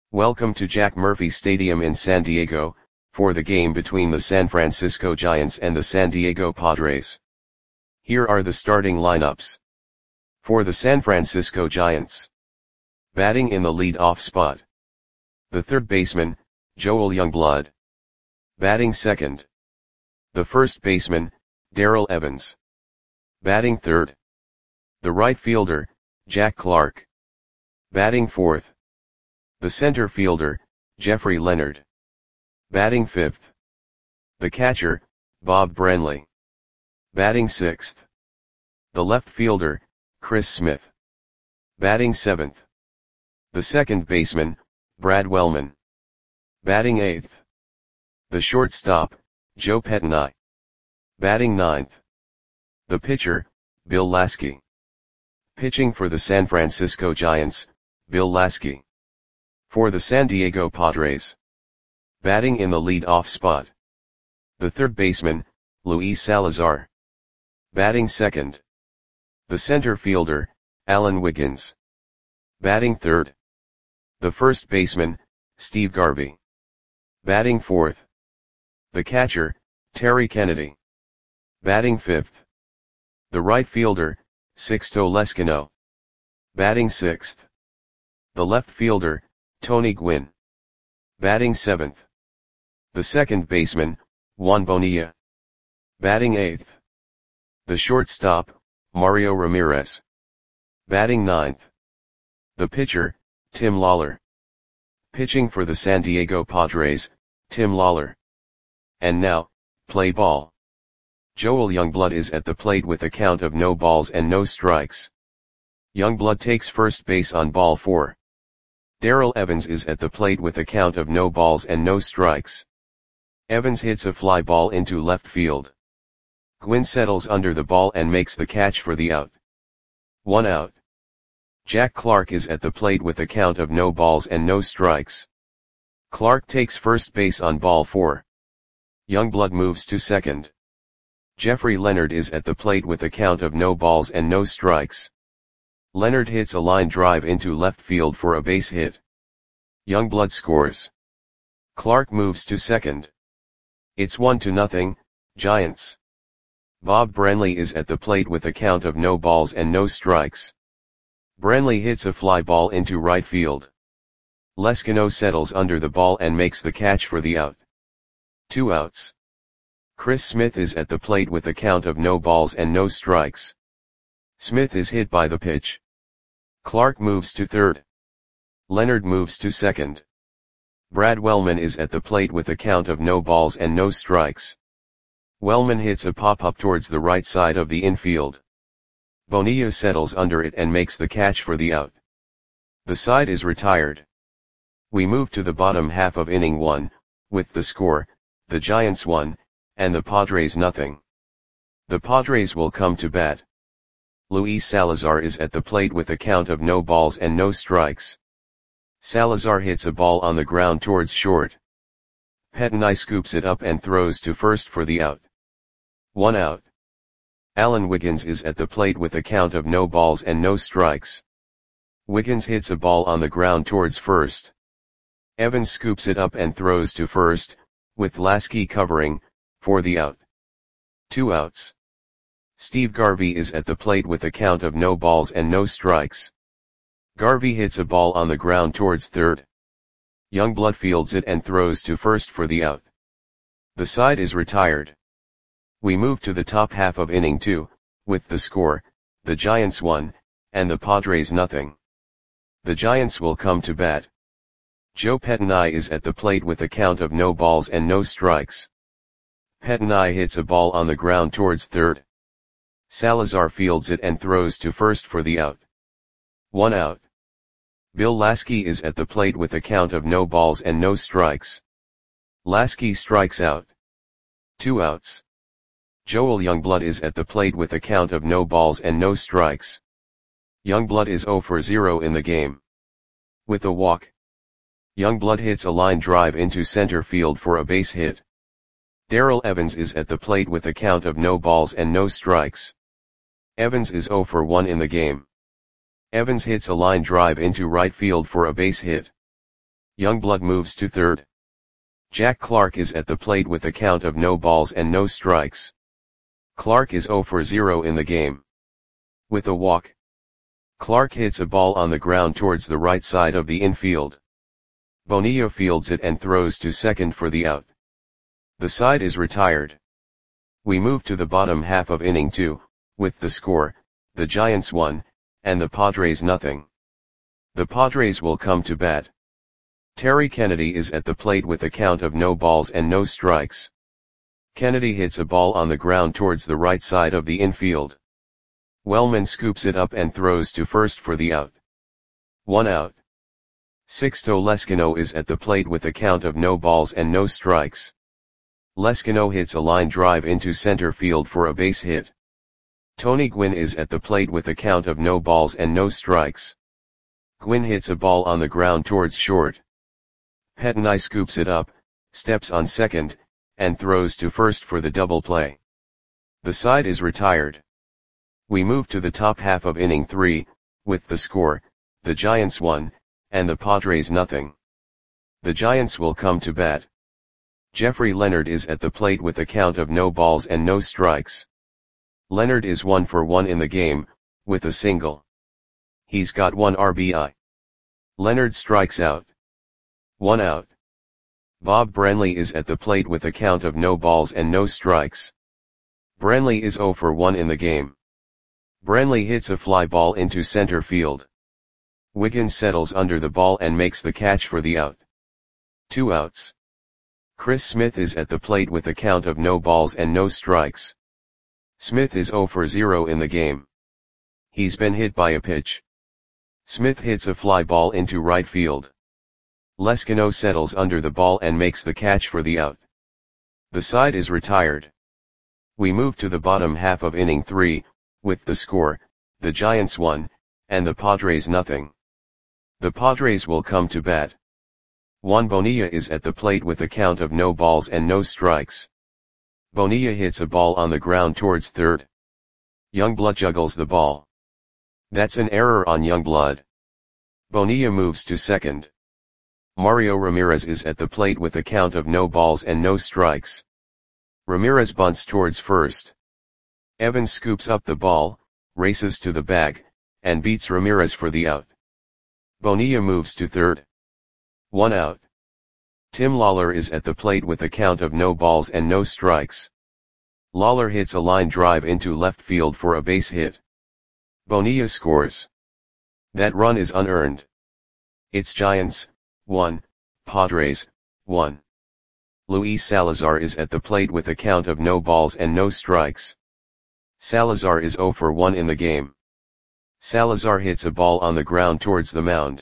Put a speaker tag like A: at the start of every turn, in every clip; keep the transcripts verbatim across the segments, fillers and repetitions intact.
A: Welcome to Jack Murphy Stadium in San Diego, for the game between the San Francisco Giants and the San Diego Padres. Here are the starting lineups. For the San Francisco Giants. Batting in the lead-off spot. The third baseman, Joel Youngblood. Batting second. The first baseman, Darrell Evans. Batting third. The right fielder, Jack Clark. Batting fourth. The center fielder, Jeffrey Leonard. Batting fifth. The catcher, Bob Branley. Batting sixth. The left fielder, Chris Smith. Batting seventh. The second baseman, Brad Wellman. Batting eighth. The shortstop, Joe Pettenai. Batting ninth. The pitcher, Bill Lasky. Pitching for the San Francisco Giants, Bill Lasky. For the San Diego Padres. Batting in the lead-off spot. The third baseman, Luis Salazar. Batting second. The center fielder, Alan Wiggins. Batting third. The first baseman, Steve Garvey. Batting fourth. The catcher, Terry Kennedy. Batting fifth. The right fielder, Sixto Lezcano. Batting sixth. The left fielder, Tony Gwynn. Batting seventh. The second baseman, Juan Bonilla. Batting eighth. The shortstop, Mario Ramirez. Batting ninth. The pitcher, Tim Lawler. Pitching for the San Diego Padres, Tim Lawler. And now, play ball. Joel Youngblood is at the plate with a count of no balls and no strikes. Youngblood takes first base on ball four. Darrell Evans is at the plate with a count of no balls and no strikes. Evans hits a fly ball into left field. Gwynn settles under the ball and makes the catch for the out. One out. Jack Clark is at the plate with a count of no balls and no strikes. Clark takes first base on ball four. Youngblood moves to second. Jeffrey Leonard is at the plate with a count of no balls and no strikes. Leonard hits a line drive into left field for a base hit. Youngblood scores. Clark moves to second. It's one to nothing, Giants. Bob Branley is at the plate with a count of no balls and no strikes. Branley hits a fly ball into right field. Lezcano settles under the ball and makes the catch for the out. Two outs. Chris Smith is at the plate with a count of no balls and no strikes. Smith is hit by the pitch. Clark moves to third. Leonard moves to second. Brad Wellman is at the plate with a count of no balls and no strikes. Wellman hits a pop-up towards the right side of the infield. Bonilla settles under it and makes the catch for the out. The side is retired. We move to the bottom half of inning one, with the score, the Giants one, and the Padres nothing. The Padres will come to bat. Luis Salazar is at the plate with a count of no balls and no strikes. Salazar hits a ball on the ground towards short. Pettenai scoops it up and throws to first for the out. One out. Alan Wiggins is at the plate with a count of no balls and no strikes. Wiggins hits a ball on the ground towards first. Evans scoops it up and throws to first, with Lasky covering, for the out. Two outs. Steve Garvey is at the plate with a count of no balls and no strikes. Garvey hits a ball on the ground towards third. Youngblood fields it and throws to first for the out. The side is retired. We move to the top half of inning two, with the score, the Giants one, and the Padres nothing. The Giants will come to bat. Joe Pettenai is at the plate with a count of no balls and no strikes. Pettenai hits a ball on the ground towards third. Salazar fields it and throws to first for the out. One out. Bill Lasky is at the plate with a count of no balls and no strikes. Lasky strikes out. Two outs. Joel Youngblood is at the plate with a count of no balls and no strikes. Youngblood is zero for zero in the game. With a walk. Youngblood hits a line drive into center field for a base hit. Darrell Evans is at the plate with a count of no balls and no strikes. Evans is zero for one in the game. Evans hits a line drive into right field for a base hit. Youngblood moves to third. Jack Clark is at the plate with a count of no balls and no strikes. Clark is zero for zero in the game. With a walk, Clark hits a ball on the ground towards the right side of the infield. Bonilla fields it and throws to second for the out. The side is retired. We move to the bottom half of inning two, with the score, the Giants one, and the Padres nothing. The Padres will come to bat. Terry Kennedy is at the plate with a count of no balls and no strikes. Kennedy hits a ball on the ground towards the right side of the infield. Wellman scoops it up and throws to first for the out. One out. Sixto Leskino is at the plate with a count of no balls and no strikes. Leskino hits a line drive into center field for a base hit. Tony Gwynn is at the plate with a count of no balls and no strikes. Gwynn hits a ball on the ground towards short. Pettenay scoops it up, steps on second, and throws to first for the double play. The side is retired. We move to the top half of inning three, with the score, the Giants one, and the Padres nothing. The Giants will come to bat. Jeffrey Leonard is at the plate with a count of no balls and no strikes. Leonard is one for one in the game, with a single. He's got one R B I. Leonard strikes out. One out. Bob Branley is at the plate with a count of no balls and no strikes. Branley is zero for one in the game. Branley hits a fly ball into center field. Wiggins settles under the ball and makes the catch for the out. Two outs. Chris Smith is at the plate with a count of no balls and no strikes. Smith is zero for zero in the game. He's been hit by a pitch. Smith hits a fly ball into right field. Leskino settles under the ball and makes the catch for the out. The side is retired. We move to the bottom half of inning three, with the score, the Giants one, and the Padres nothing. The Padres will come to bat. Juan Bonilla is at the plate with a count of no balls and no strikes. Bonilla hits a ball on the ground towards third. Youngblood juggles the ball. That's an error on Youngblood. Bonilla moves to second. Mario Ramirez is at the plate with a count of no balls and no strikes. Ramirez bunts towards first. Evans scoops up the ball, races to the bag, and beats Ramirez for the out. Bonilla moves to third. One out. Tim Lawler is at the plate with a count of no balls and no strikes. Lawler hits a line drive into left field for a base hit. Bonilla scores. That run is unearned. It's Giants, one, Padres, one. Luis Salazar is at the plate with a count of no balls and no strikes. Salazar is zero for one in the game. Salazar hits a ball on the ground towards the mound.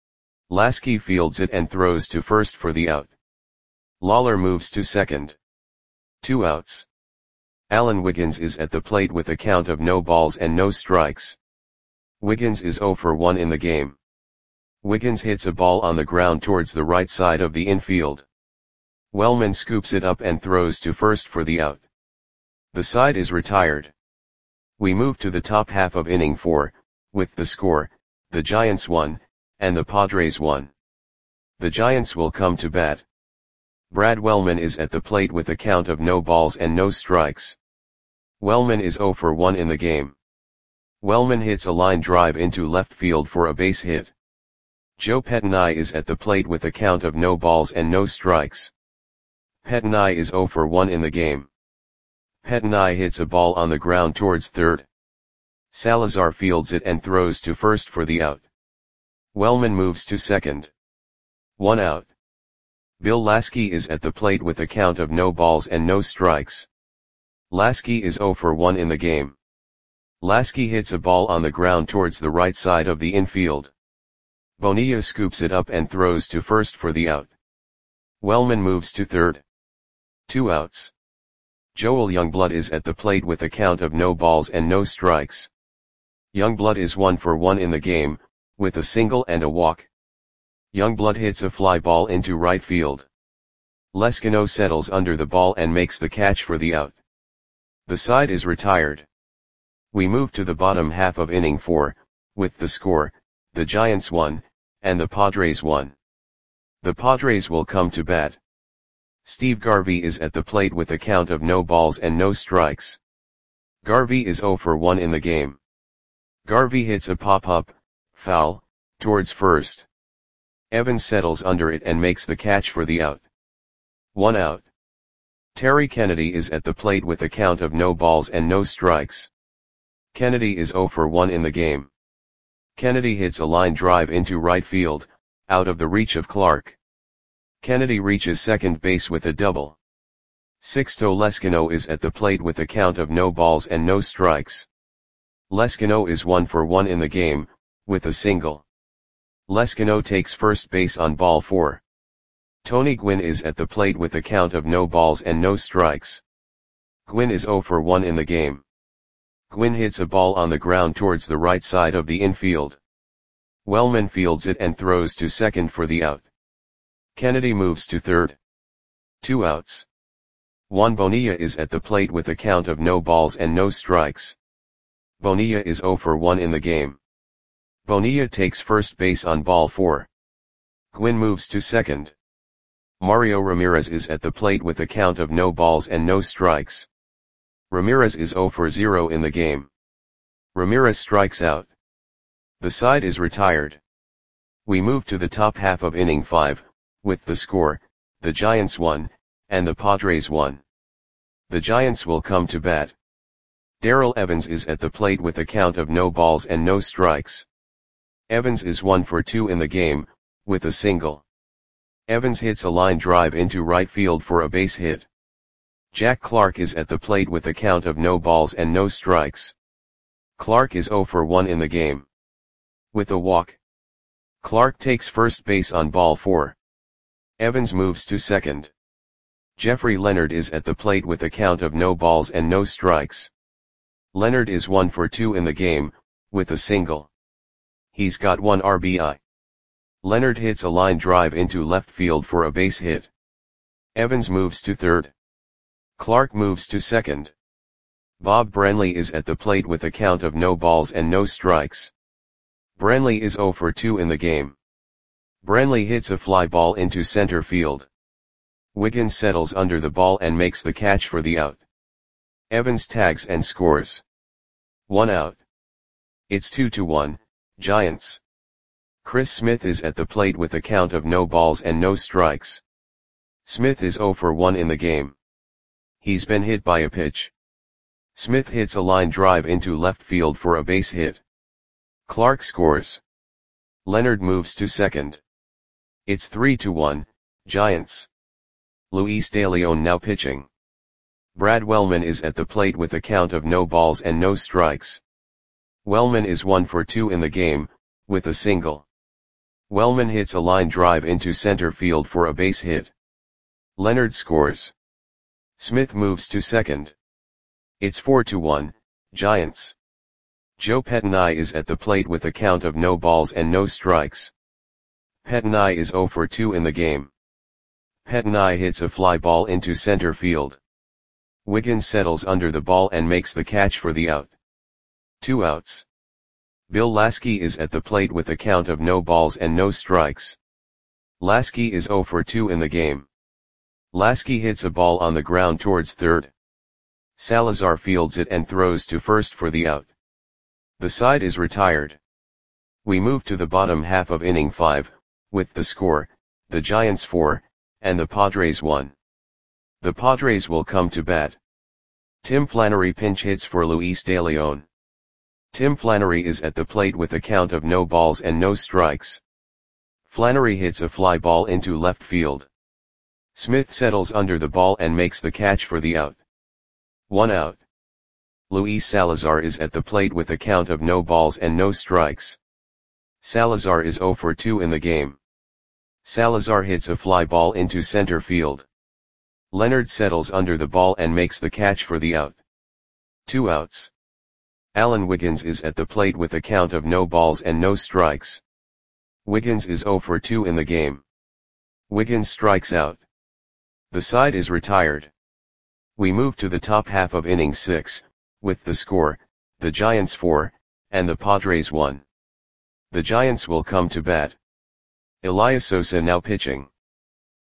A: Lasky fields it and throws to first for the out. Lawler moves to second. Two outs. Alan Wiggins is at the plate with a count of no balls and no strikes. Wiggins is zero for one in the game. Wiggins hits a ball on the ground towards the right side of the infield. Wellman scoops it up and throws to first for the out. The side is retired. We move to the top half of inning four, with the score, the Giants one, and the Padres one. The Giants will come to bat. Brad Wellman is at the plate with a count of no balls and no strikes. Wellman is zero for one in the game. Wellman hits a line drive into left field for a base hit. Joe Pettenay is at the plate with a count of no balls and no strikes. Pettenay is zero for one in the game. Pettenay hits a ball on the ground towards third. Salazar fields it and throws to first for the out. Wellman moves to second. One out. Bill Lasky is at the plate with a count of no balls and no strikes. Lasky is zero for one in the game. Lasky hits a ball on the ground towards the right side of the infield. Bonilla scoops it up and throws to first for the out. Wellman moves to third. Two outs. Joel Youngblood is at the plate with a count of no balls and no strikes. Youngblood is one for one in the game, with a single and a walk. Youngblood hits a fly ball into right field. Leskino settles under the ball and makes the catch for the out. The side is retired. We move to the bottom half of inning four, with the score, the Giants one, and the Padres one. The Padres will come to bat. Steve Garvey is at the plate with a count of no balls and no strikes. Garvey is oh for one in the game. Garvey hits a pop-up, foul, towards first. Evans settles under it and makes the catch for the out. One out. Terry Kennedy is at the plate with a count of no balls and no strikes. Kennedy is oh for one in the game. Kennedy hits a line drive into right field, out of the reach of Clark. Kennedy reaches second base with a double. Sixto Leskino is at the plate with a count of no balls and no strikes. Leskino is one for one in the game, with a single. Leskino takes first base on ball four. Tony Gwynn is at the plate with a count of no balls and no strikes. Gwynn is oh for one in the game. Gwynn hits a ball on the ground towards the right side of the infield. Wellman fields it and throws to second for the out. Kennedy moves to third. Two outs. Juan Bonilla is at the plate with a count of no balls and no strikes. Bonilla is oh for one in the game. Bonilla takes first base on ball four. Gwynn moves to second. Mario Ramirez is at the plate with a count of no balls and no strikes. Ramirez is oh for zero in the game. Ramirez strikes out. The side is retired. We move to the top half of inning five, with the score, the Giants won, and the Padres won. The Giants will come to bat. Darrell Evans is at the plate with a count of no balls and no strikes. Evans is one for two in the game, with a single. Evans hits a line drive into right field for a base hit. Jack Clark is at the plate with a count of no balls and no strikes. Clark is oh for one in the game. With a walk. Clark takes first base on ball four. Evans moves to second. Jeffrey Leonard is at the plate with a count of no balls and no strikes. Leonard is one for two in the game, with a single. He's got one R B I. Leonard hits a line drive into left field for a base hit. Evans moves to third. Clark moves to second. Bob Branley is at the plate with a count of no balls and no strikes. Branley is oh for two in the game. Branley hits a fly ball into center field. Wiggins settles under the ball and makes the catch for the out. Evans tags and scores. One out. It's two to one, Giants. Chris Smith is at the plate with a count of no balls and no strikes. Smith is oh for one in the game. He's been hit by a pitch. Smith hits a line drive into left field for a base hit. Clark scores. Leonard moves to second. It's three to one, Giants. Luis De Leon now pitching. Brad Wellman is at the plate with a count of no balls and no strikes. Wellman is one for two in the game, with a single. Wellman hits a line drive into center field for a base hit. Leonard scores. Smith moves to second. It's four to one, Giants. Joe Pettinai is at the plate with a count of no balls and no strikes. Pettinai is oh for two in the game. Pettinai hits a fly ball into center field. Wiggins settles under the ball and makes the catch for the out. Two outs. Bill Lasky is at the plate with a count of no balls and no strikes. Lasky is oh for two in the game. Lasky hits a ball on the ground towards third. Salazar fields it and throws to first for the out. The side is retired. We move to the bottom half of inning five, with the score, the Giants four, and the Padres one. The Padres will come to bat. Tim Flannery pinch hits for Luis De Leon. Tim Flannery is at the plate with a count of no balls and no strikes. Flannery hits a fly ball into left field. Smith settles under the ball and makes the catch for the out. One out. Luis Salazar is at the plate with a count of no balls and no strikes. Salazar is oh for two in the game. Salazar hits a fly ball into center field. Leonard settles under the ball and makes the catch for the out. Two outs. Alan Wiggins is at the plate with a count of no balls and no strikes. Wiggins is oh for two in the game. Wiggins strikes out. The side is retired. We move to the top half of inning six, with the score, the Giants four, and the Padres one. The Giants will come to bat. Elias Sosa now pitching.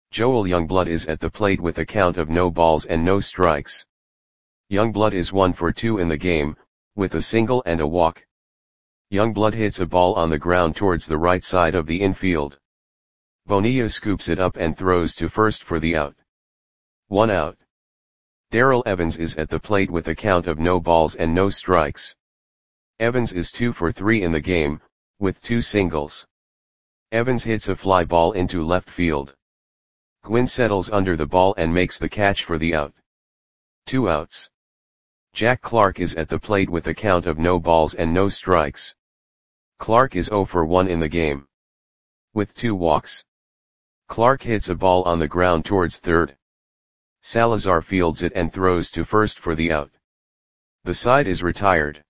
A: Joel Youngblood is at the plate with a count of no balls and no strikes. Youngblood is one for two in the game, with a single and a walk. Youngblood hits a ball on the ground towards the right side of the infield. Bonilla scoops it up and throws to first for the out. One out. Darrell Evans is at the plate with a count of no balls and no strikes. Evans is two for three in the game, with two singles. Evans hits a fly ball into left field. Gwynn settles under the ball and makes the catch for the out. Two outs. Jack Clark is at the plate with a count of no balls and no strikes. Clark is zero for one in the game. With two walks. Clark hits a ball on the ground towards third. Salazar fields it and throws to first for the out. The side is retired.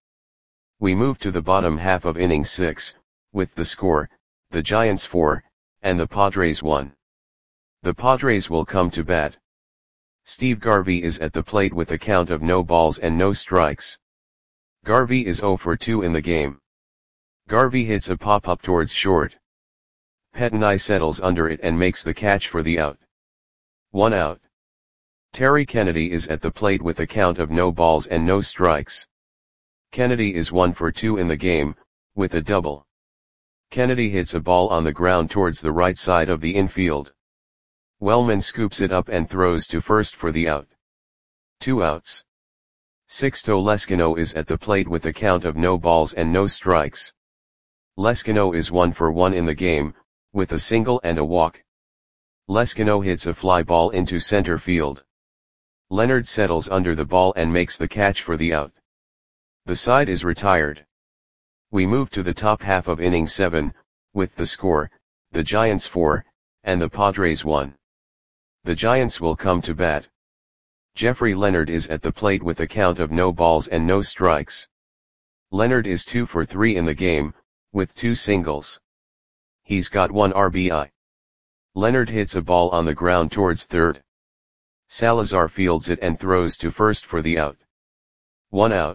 A: We move to the bottom half of inning six, with the score, the Giants four, and the Padres one. The Padres will come to bat. Steve Garvey is at the plate with a count of no balls and no strikes. Garvey is zero for two in the game. Garvey hits a pop-up towards short. Pettinai settles under it and makes the catch for the out. One out. Terry Kennedy is at the plate with a count of no balls and no strikes. Kennedy is one for two in the game, with a double. Kennedy hits a ball on the ground towards the right side of the infield. Wellman scoops it up and throws to first for the out. Two outs. Sixto Leskino is at the plate with a count of no balls and no strikes. Leskino is one for one in the game, with a single and a walk. Leskino hits a fly ball into center field. Leonard settles under the ball and makes the catch for the out. The side is retired. We move to the top half of inning seven, with the score, the Giants four, and the Padres one. The Giants will come to bat. Jeffrey Leonard is at the plate with a count of no balls and no strikes. Leonard is two for three in the game, with two singles. He's got one R B I. Leonard hits a ball on the ground towards third. Salazar fields it and throws to first for the out. One out.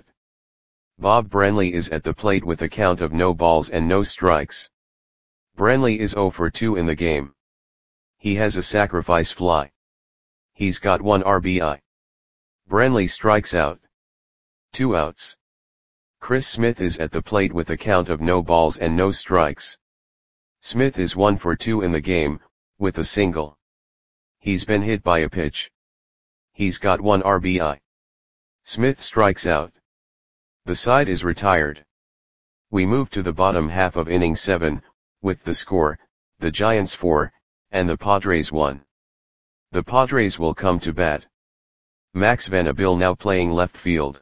A: Bob Branley is at the plate with a count of no balls and no strikes. Branley is zero for two in the game. He has a sacrifice fly. He's got one R B I. Branley strikes out. Two outs. Chris Smith is at the plate with a count of no balls and no strikes. Smith is one for two in the game, with a single. He's been hit by a pitch. He's got one R B I. Smith strikes out. The side is retired. We move to the bottom half of inning seven, with the score, the Giants four, and the Padres one. The Padres will come to bat. Max Vanderbilt now playing left field.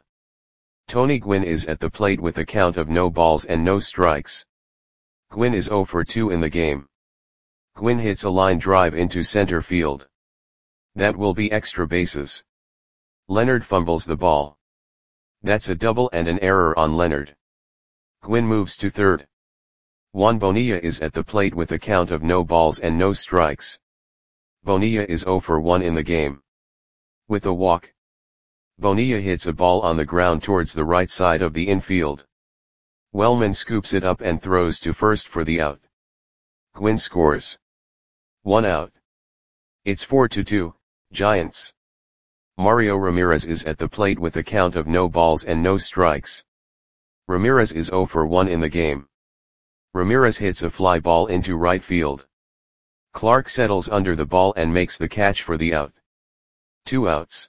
A: Tony Gwynn is at the plate with a count of no balls and no strikes. Gwynn is zero for two in the game. Gwynn hits a line drive into center field. That will be extra bases. Leonard fumbles the ball. That's a double and an error on Leonard. Gwynn moves to third. Juan Bonilla is at the plate with a count of no balls and no strikes. Bonilla is zero for one in the game. With a walk. Bonilla hits a ball on the ground towards the right side of the infield. Wellman scoops it up and throws to first for the out. Gwynn scores. One out. It's four to two, Giants. Mario Ramirez is at the plate with a count of no balls and no strikes. Ramirez is zero for one in the game. Ramirez hits a fly ball into right field. Clark settles under the ball and makes the catch for the out. Two outs.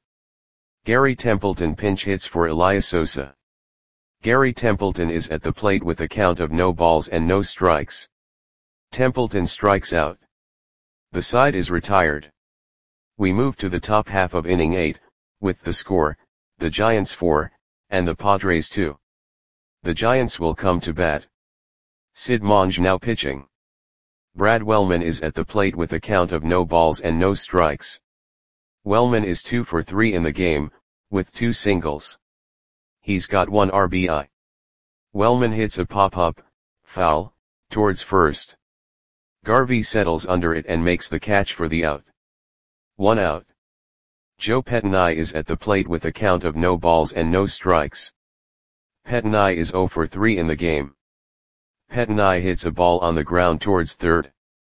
A: Gary Templeton pinch hits for Elias Sosa. Gary Templeton is at the plate with a count of no balls and no strikes. Templeton strikes out. The side is retired. We move to the top half of inning eight, with the score, the Giants four, and the Padres two. The Giants will come to bat. Sid Monge now pitching. Brad Wellman is at the plate with a count of no balls and no strikes. Wellman is two for three in the game, with two singles. He's got one R B I. Wellman hits a pop-up, foul, towards first. Garvey settles under it and makes the catch for the out. One out. Joe Pettinai is at the plate with a count of no balls and no strikes. Pettinai is zero for three in the game. Pettinai hits a ball on the ground towards third.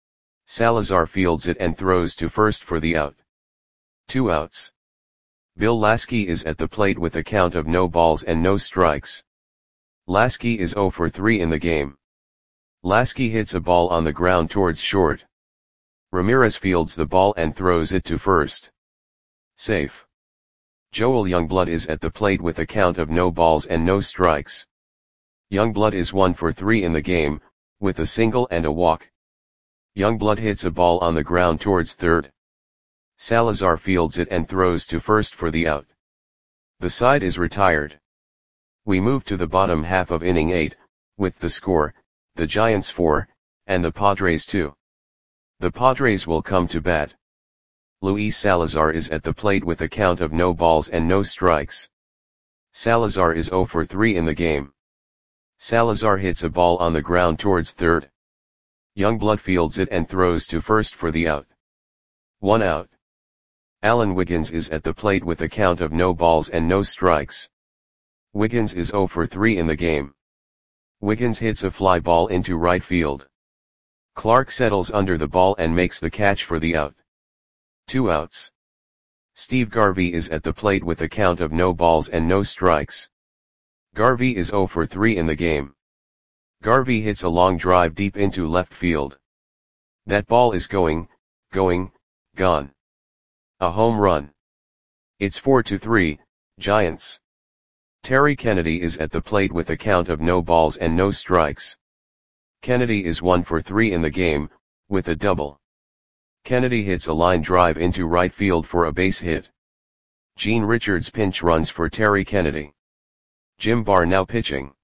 A: Salazar fields it and throws to first for the out. Two outs. Bill Lasky is at the plate with a count of no balls and no strikes. Lasky is zero for three in the game. Lasky hits a ball on the ground towards short. Ramirez fields the ball and throws it to first. Safe. Joel Youngblood is at the plate with a count of no balls and no strikes. Youngblood is one for three in the game, with a single and a walk. Youngblood hits a ball on the ground towards third. Salazar fields it and throws to first for the out. The side is retired. We move to the bottom half of inning eight, with the score, the Giants four, and the Padres two. The Padres will come to bat. Luis Salazar is at the plate with a count of no balls and no strikes. Salazar is zero for three in the game. Salazar hits a ball on the ground towards third. Youngblood fields it and throws to first for the out. One out. Alan Wiggins is at the plate with a count of no balls and no strikes. Wiggins is zero for three in the game. Wiggins hits a fly ball into right field. Clark settles under the ball and makes the catch for the out. Two outs. Steve Garvey is at the plate with a count of no balls and no strikes. Garvey is zero for three in the game. Garvey hits a long drive deep into left field. That ball is going, going, gone. A home run. It's four to three, Giants. Terry Kennedy is at the plate with a count of no balls and no strikes. Kennedy is one for three in the game, with a double. Kennedy hits a line drive into right field for a base hit. Gene Richards pinch runs for Terry Kennedy. Jim Barr now pitching.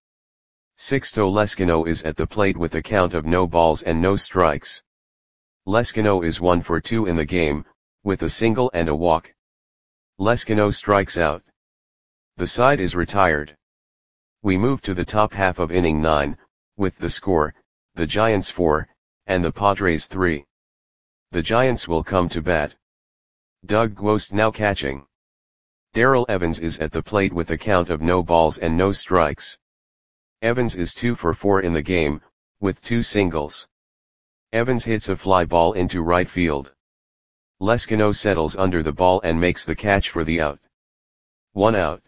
A: Sixto Leskino is at the plate with a count of no balls and no strikes. Leskino is one for two in the game, with a single and a walk. Leskino strikes out. The side is retired. We move to the top half of inning nine, with the score, the Giants four, and the Padres three. The Giants will come to bat. Doug Gwost now catching. Darrell Evans is at the plate with a count of no balls and no strikes. Evans is two for four in the game, with two singles. Evans hits a fly ball into right field. Leskino settles under the ball and makes the catch for the out. One out.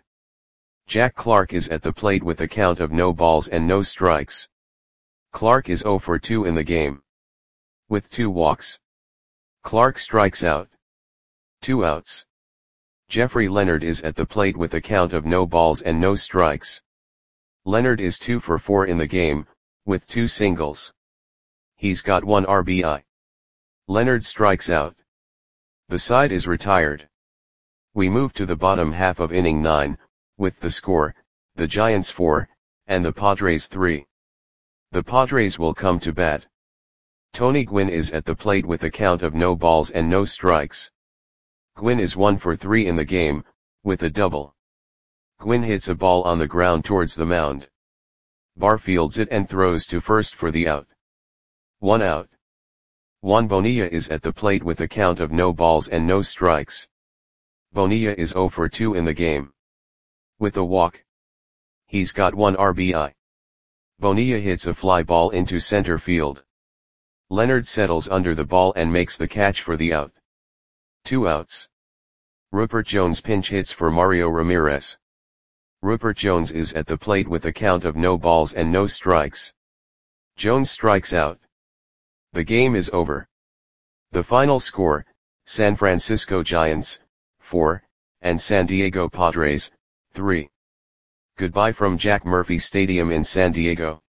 A: Jack Clark is at the plate with a count of no balls and no strikes. Clark is zero for two in the game. With two walks. Clark strikes out. Two outs. Jeffrey Leonard is at the plate with a count of no balls and no strikes. Leonard is two for four in the game, with two singles. He's got one R B I. Leonard strikes out. The side is retired. We move to the bottom half of inning nine, with the score, the Giants four, and the Padres three. The Padres will come to bat. Tony Gwynn is at the plate with a count of no balls and no strikes. Gwynn is one for three in the game, with a double. Gwynn hits a ball on the ground towards the mound. Barr fields it and throws to first for the out. One out. Juan Bonilla is at the plate with a count of no balls and no strikes. Bonilla is zero for two in the game. With a walk. He's got one R B I. Bonilla hits a fly ball into center field. Leonard settles under the ball and makes the catch for the out. Two outs. Rupert Jones pinch hits for Mario Ramirez. Rupert Jones is at the plate with a count of no balls and no strikes. Jones strikes out. The game is over. The final score, San Francisco Giants, four, and San Diego Padres, three. Goodbye from Jack Murphy Stadium in San Diego.